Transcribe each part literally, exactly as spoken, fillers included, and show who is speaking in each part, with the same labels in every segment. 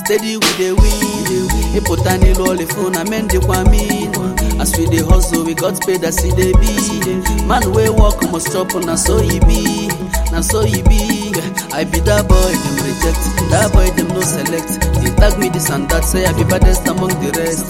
Speaker 1: steady with the win. Ipotani loli phone amen de kwa mean. As we dey hustle, we got paid as it dey be. Man we walk must chop na so he be, na so he be. I be that boy them reject, that boy them no select. They tag me this and that, say I be baddest among the rest.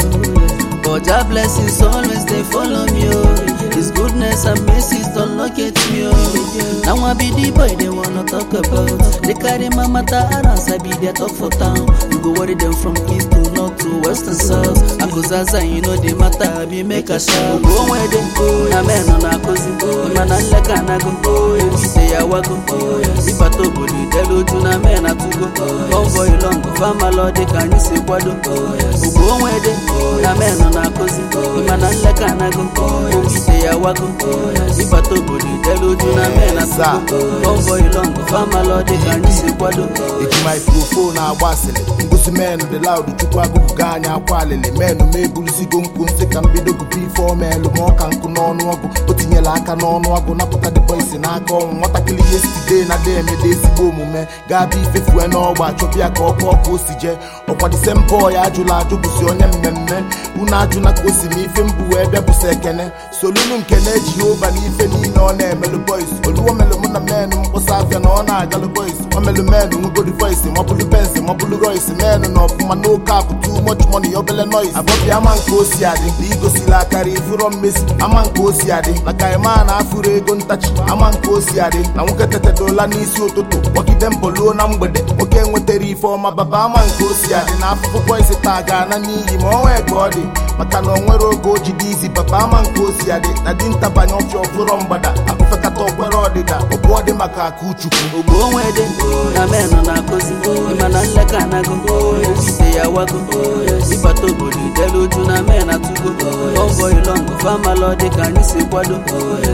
Speaker 1: But your blessings always they follow me. Oh. His goodness and mercies don't locate me. Oh. Now I be the boy they wanna talk about. They carry my matter around, I be their talk for town. You go worry them from east to north to west and south. I go zaza, you know the matter, I be make a shout. Go where they go, na men on a cousin. Man and like an I go, you say I walk go. If I talk about it, tell you to na men I to go. Convoy long, farmer lord, they can you say what do. Go where they go, na men on a cousin. Man and like an I go, you say I walk go. If I talk about it, tell you to na men I to go. Convoy long, farmer lord, they can you say what do.
Speaker 2: It's my microphone, I was it. Men the loud to Ganya quality men who may bully go sick and be the good for men who more can on putting your lack and on wagon up at the boys in our gone. What I kill yesterday, na day me days boom, man. Gabi fifth when all watch up your call postage or what the same boy I do like to push on them men who not do not go see me from whoever second. So Lunum can edge you over even in on them, the boys, or woman, the man who was out and on our gallo boys, one man who go the voice, and what the pencil, what the royce, man. No, for my no cap, too much money, your belly noise. I bought the man go see the ego see like a if you don't miss. A man go see like a man, I feel a gun touch. A man go see I won't get a dollar, needs you to do. Walking them below, I'm with it. Okay, with the reform, my baba man go see it. And after boys, it's a gun, I need him all body. But I know where to go, G-Dizzy, papa man go see it. I didn't tap on your from Bada. I prefer to talk where all did that. Or body Makakuchu.
Speaker 1: Go where they go, a man on a cousin, a man like an I go. Say I walk go, if I talk about it, tell you to na men I to go. Convoy long, farmer lord, they can you say what do.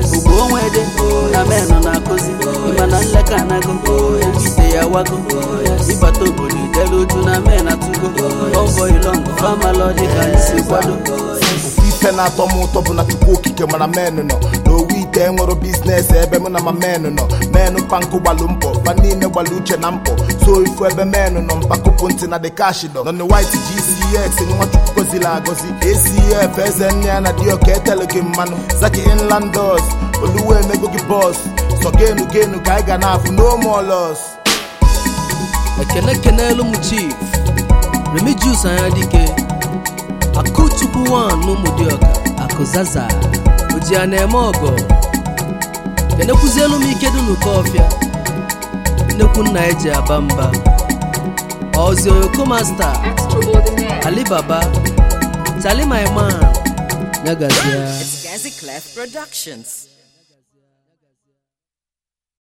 Speaker 1: Go where they go, na men on a cousin, a man like an I go. Say I walk go, if I talk about it, tell you to na men I to go. Convoy long, farmer lord, they can you say what do.
Speaker 2: Pena tomo topo na tukoki ke mana menu no no we ten woro business ebe mo na ma menu no menu panko balumpo fanine waluche nampo so if ebe menu no mpako ponti na de cash do no white G C X ni watu kozila gozi A C F S enya na dio ke teleke manu zaki inlandos oluwe mego ki boss so genu genu kaiga na fu no more loss
Speaker 1: ekene kene lu mu chief remi juice ayadike Akutubu one no mudioka akozaza ujiane emogo kene kuzelu mikedu nukofia neku naeje abamba Ozio Yoko Master Alibaba Tali my man Nyagazia
Speaker 3: It's Gazi Clef Productions.